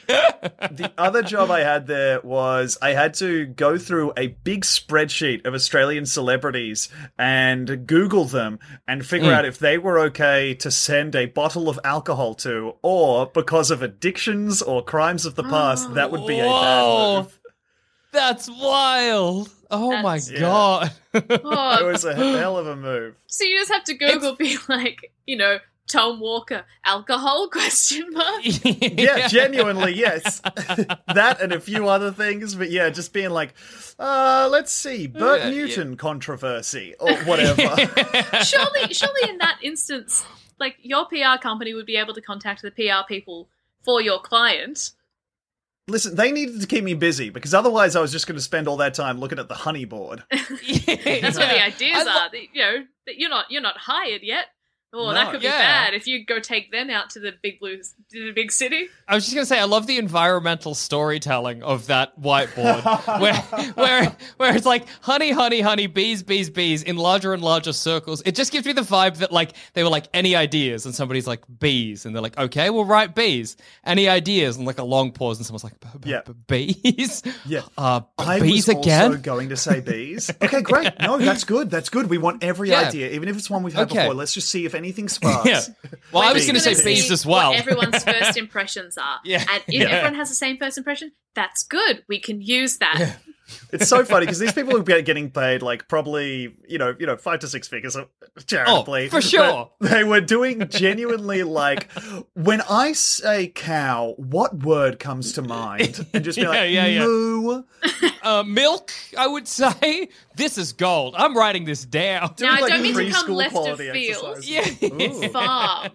The other job I had there was I had to go through a big spreadsheet of Australian celebrities and Google them and figure Mm. out if they were okay to send a bottle of alcohol to, or because of addictions or crimes of the past, that would be a Whoa. bad move. That's wild. Oh my That's- Yeah. god. It Oh, was a hell of a move. so you just have to Google, be like, you know, Tom Walker, alcohol? Question mark. Yeah, genuinely, yes. That and a few other things, but yeah, just being like, uh, let's see, Bert Yeah, Newton controversy or whatever. surely, surely, in that instance, like your P R company would be able to contact the P R people for your client. Listen, they needed to keep me busy because otherwise I was just going to spend all that time looking at the honey board. That's what the ideas I lo- are. That, you know, that you're not you're not hired yet. Oh, No. that could be Yeah. bad if you go take them out to the big blue, to the big city. I was just gonna say, I love the environmental storytelling of that whiteboard, where where where it's like honey, honey, honey, bees, bees, bees in larger and larger circles. It just gives me the vibe that like they were like, any ideas, and somebody's like bees, and they're like, okay, we'll write bees. Any ideas, and like a long pause, and someone's like, "B- b- Yeah. b- bees, Yeah. uh, I bees was again. also going to say bees. Okay, great. No, that's good. That's good. We want every Yeah. idea, even if it's one we've had Okay. before. Let's just see if anything sparks. Yeah. Well, I We're was just going to say gonna bees see as well. What everyone's first impressions are. Yeah. And if Yeah. everyone has the same first impression, that's good. We can use that. It's so funny because these people will be getting paid like probably, you know, you know, five to six figures charitably. Oh, for sure. But they were doing genuinely like, when I say cow, what word comes to mind? And just be Yeah, like, yeah, yeah. moo. uh, milk, I would say. This is gold. I'm writing this down. Now, I like don't mean to come preschool left of quality field. exercises. Yeah. Ooh. Farm.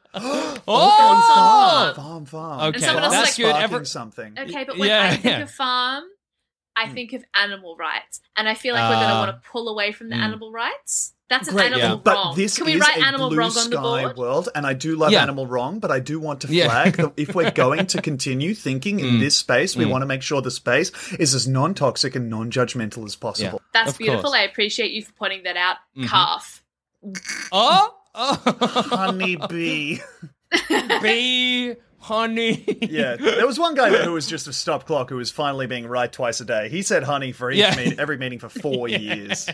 Oh, Farm, farm, farm. Okay, And someone else that's is good. Sparking Ever- something. Okay, but when Yeah, I think yeah. of farm, I think of animal rights. And I feel like we're going to Uh, want to pull away from the animal rights. That's an Great, animal yeah. but wrong. this Can we is write a animal blue wrong on the sky board? world, and I do love Yeah. animal wrong, but I do want to Yeah. flag that if we're going to continue thinking in this space, we want to make sure the space is as non-toxic and non-judgmental as possible. That's Of beautiful. course. I appreciate you for pointing that out. Calf. Oh, oh. Honeybee. bee, honey. Yeah, there was one guy there who was just a stop clock who was finally being right twice a day. He said honey for each Yeah. meet- every meeting for four years.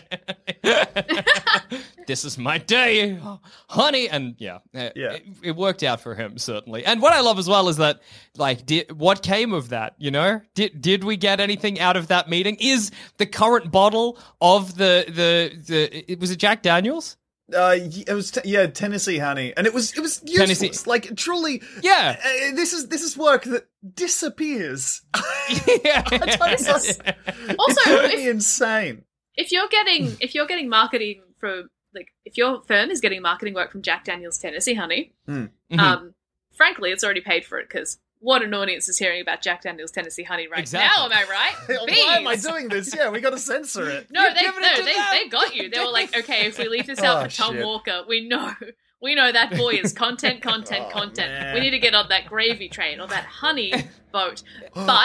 This is my day, honey. And yeah, uh, Yeah. It, it worked out for him, certainly. And what I love as well is that, like, did, what came of that, you know? Did did we get anything out of that meeting? Is the current bottle of the, the, the it was it Jack Daniels? Uh, y- it was t- yeah, Tennessee Honey, and it was it was useless. Tennessee- Like truly, Yeah. Uh, this is this is work that disappears. yeah. I don't know. Also, Totally if, insane. if you're getting if you're getting marketing from like if your firm is getting marketing work from Jack Daniel's Tennessee Honey, Mm. um, frankly, it's already paid for it because what an audience is hearing about Jack Daniel's Tennessee Honey right Exactly. now. Am I right? Why am I Bees. doing this? Yeah, we got to censor it. No, they giving it no, to they, them. they got you. They were like, okay, if we leave this out Oh, for Tom shit. Walker, we know we know that boy is content, content, Oh, content. man. We need to get on that gravy train or that honey boat. But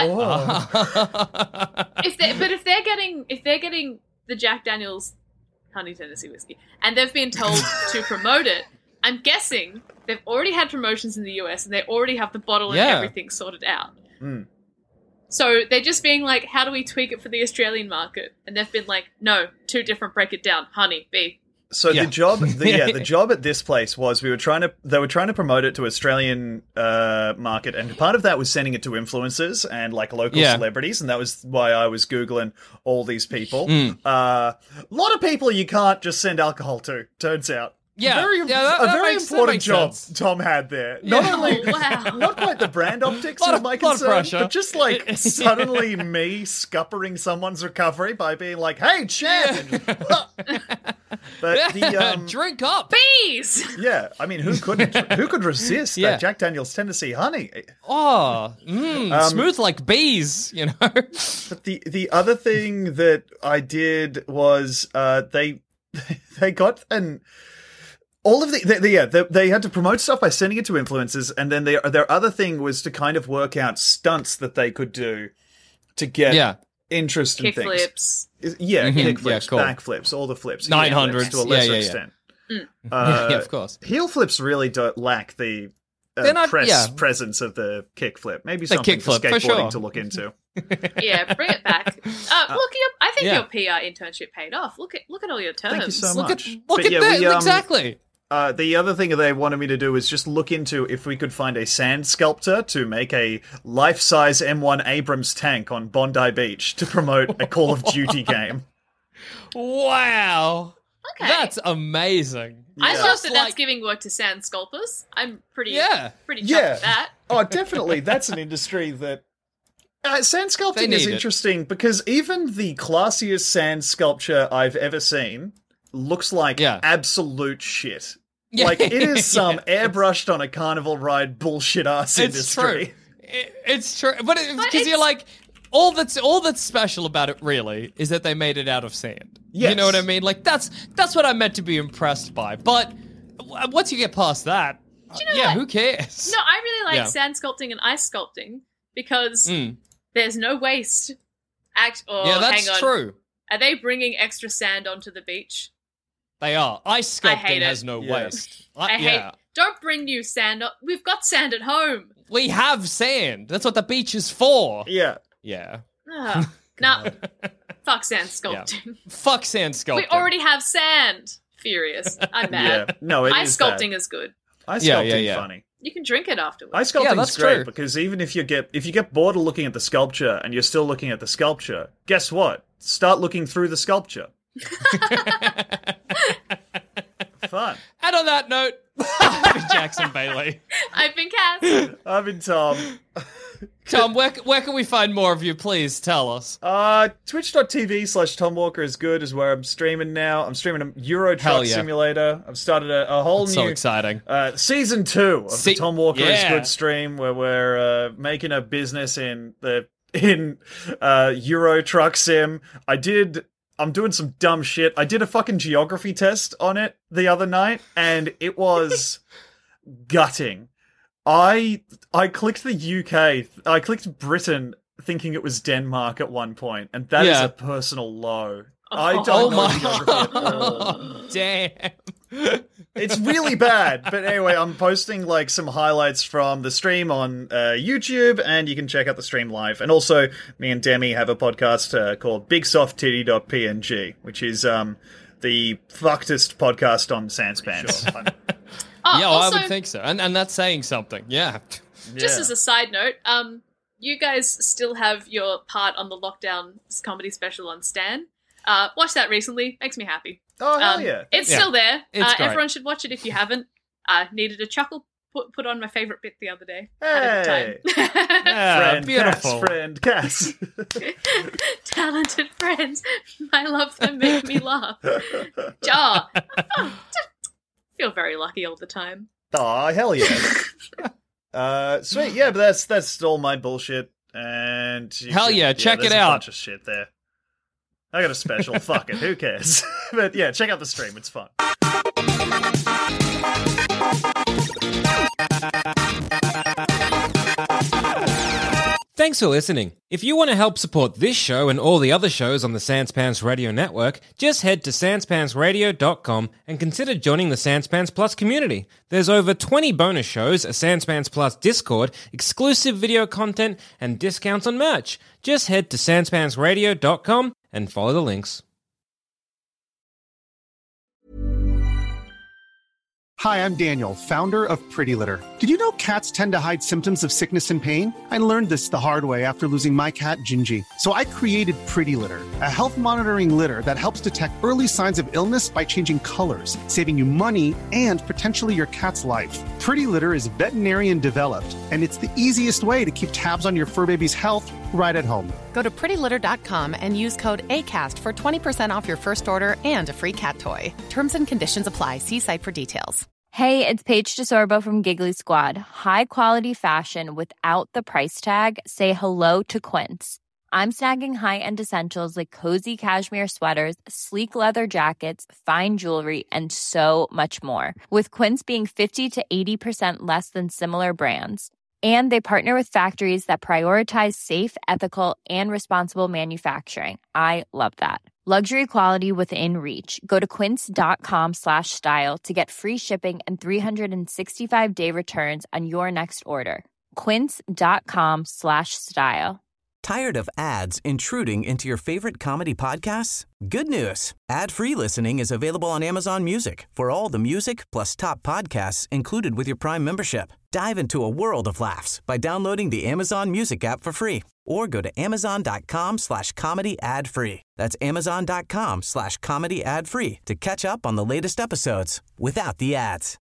Oh. if they but if they're getting if they're getting the Jack Daniel's Honey Tennessee whiskey and they've been told to promote it, I'm guessing they've already had promotions in the U S and they already have the bottle and Yeah. everything sorted out. Mm. So they're just being like, how do we tweak it for the Australian market? And they've been like, no, two different, break it down. Honey, B. So Yeah. the job, the, yeah, the job at this place was we were trying to, they were trying to promote it to Australian uh, market, and part of that was sending it to influencers and like local Yeah. celebrities, and that was why I was googling all these people. Mm. Uh, a lot of people you can't just send alcohol to. Turns out, Yeah. very, Yeah, that- a that very makes- that important makes job sense. Tom had there. Not Yeah. only, Oh, wow. not quite the brand optics Lot was of- my lot of concern, pressure. but just like suddenly me scuppering someone's recovery by being like, "Hey, champ." And just- But the um, Drink up. Bees! yeah, I mean, who couldn't? Who could resist Yeah. that Jack Daniel's Tennessee Honey? Oh, mm, Um, smooth like bees, you know. But the the other thing that I did was uh, they they got an all of the, the, the yeah they, they had to promote stuff by sending it to influencers, and then they, their other thing was to kind of work out stunts that they could do to get Yeah. interest in Kick things. flips. Yeah, Mhm. kick Yeah, flips, cool. back flips, all the flips, nine heel hundreds, flips to a yeah, lesser yeah, yeah. extent. Mm. Uh, yeah, of course. Heel flips really don't lack the uh, They're not- press yeah. presence of the kick flip. Maybe The something kick for flip, for skateboarding sure. to look into. Yeah, bring it back. Uh, look, your, I think yeah. your P R internship paid off. Look at look at all your terms. Thank you so Look much. at look But at yeah, that. we, um, Exactly. Uh, the other thing that they wanted me to do is just look into if we could find a sand sculptor to make a life-size M one Abrams tank on Bondi Beach to promote a Call of Duty game. Wow. Okay. That's amazing. I Yeah. love Just that like- that's giving work to sand sculptors. I'm pretty Yeah. pretty chuffed Yeah. with that. Oh, definitely. That's an industry that. Uh, sand They sculpting need is it. interesting because even the classiest sand sculpture I've ever seen looks like Yeah. absolute shit. Yeah. Like, it is some airbrushed on a carnival ride bullshit ass It's industry. true. It- it's true, but But because you're it's- like all that's all that's special about it really is that they made it out of sand. You Yes. know what I mean? Like that's that's what I'm meant to be impressed by. But w- once you get past that, you know yeah, what? who cares? No, I really like Yeah. sand sculpting and ice sculpting because Mm. there's no waste. Act or yeah, that's hang on. true. Are they bringing extra sand onto the beach? They are. Ice I sculpting hate it. has no Yeah. waste. I, I hate. yeah. Don't bring new sand. Up. We've got sand at home. We have sand. That's what the beach is for. Yeah. Yeah. Ugh. Nah, fuck sand sculpting. Fuck sand sculpting. We already have sand. Furious. I'm Yeah. mad. No, it Ice is sculpting bad. is good. Ice Yeah, sculpting yeah, yeah. funny. You can drink it afterwards. Ice sculpting's Yeah, that's great true. because even if you get if you get bored of looking at the sculpture and you're still looking at the sculpture, guess what? Start looking through the sculpture. Fun. And on that note, I've been Jackson Bailey. I've been Cass. I've been Tom. Tom, where, where can we find more of you? Please tell us. Uh, twitch.tv slash Tom Walker is good is where I'm streaming now. I'm streaming a Euro Hell Truck yeah. Simulator. I've started a, a whole That's new so exciting. Uh, season two of Se- the Tom Walker is yeah. Good stream, where we're uh, making a business in the in uh, Euro Truck Sim. I did. I'm doing some dumb shit. I did a fucking geography test on it the other night, and it was gutting. I I clicked the U K. I clicked Britain, thinking it was Denmark at one point, and that is Yeah. a personal low. I don't Oh know my- geography at all. Damn. It's really bad. But anyway, I'm posting like some highlights from the stream on uh, YouTube, and you can check out the stream live. And also, me and Demi have a podcast uh, called big soft titty dot p n g, which is um, the fuckedest podcast on Sanspans. Oh, yeah, well, also, I would think so. And and that's saying something. Yeah. just Yeah. as a side note, um, you guys still have your part on the lockdown comedy special on Stan. Uh, watched that recently. Makes me happy. Oh, hell Um, yeah. It's Yeah. still there. It's uh, great. everyone should watch it if you haven't. Uh, needed a chuckle. Put, put on my favourite bit the other day. Hey. Had a good time. Yeah, friend, beautiful. Cass, friend, Cass. Talented friends. I love them, make me laugh. Jar. Oh, feel very lucky all the time. Aw, hell yeah. uh, sweet, yeah, but that's that's all my bullshit. And you Hell can- yeah, check there's it a out. bunch of shit there. I got a special. Fuck it, who cares? But yeah, check out the stream. It's fun. Thanks for listening. If you want to help support this show and all the other shows on the Sanspants Radio Network, just head to sanspants radio dot com and consider joining the Sanspants Plus community. There's over twenty bonus shows, a Sanspants Plus Discord, exclusive video content, and discounts on merch. Just head to sanspants radio dot com and follow the links. Hi, I'm Daniel, founder of Pretty Litter. Did you know cats tend to hide symptoms of sickness and pain? I learned this the hard way after losing my cat, Gingy. So I created Pretty Litter, a health monitoring litter that helps detect early signs of illness by changing colors, saving you money and potentially your cat's life. Pretty Litter is veterinarian developed, and it's the easiest way to keep tabs on your fur baby's health right at home. Go to pretty litter dot com and use code ACAST for twenty percent off your first order and a free cat toy. Terms and conditions apply. See site for details. Hey, it's Paige DeSorbo from Giggly Squad. High quality fashion without the price tag. Say hello to Quince. I'm snagging high-end essentials like cozy cashmere sweaters, sleek leather jackets, fine jewelry, and so much more. With Quince being fifty to eighty percent less than similar brands. And they partner with factories that prioritize safe, ethical, and responsible manufacturing. I love that. Luxury quality within reach. Go to quince dot com slash style to get free shipping and three sixty-five day returns on your next order. quince dot com slash style. Tired of ads intruding into your favorite comedy podcasts? Good news. Ad-free listening is available on Amazon Music for all the music plus top podcasts included with your Prime membership. Dive into a world of laughs by downloading the Amazon Music app for free or go to amazon.com slash comedy ad free. That's amazon.com slash comedy ad free to catch up on the latest episodes without the ads.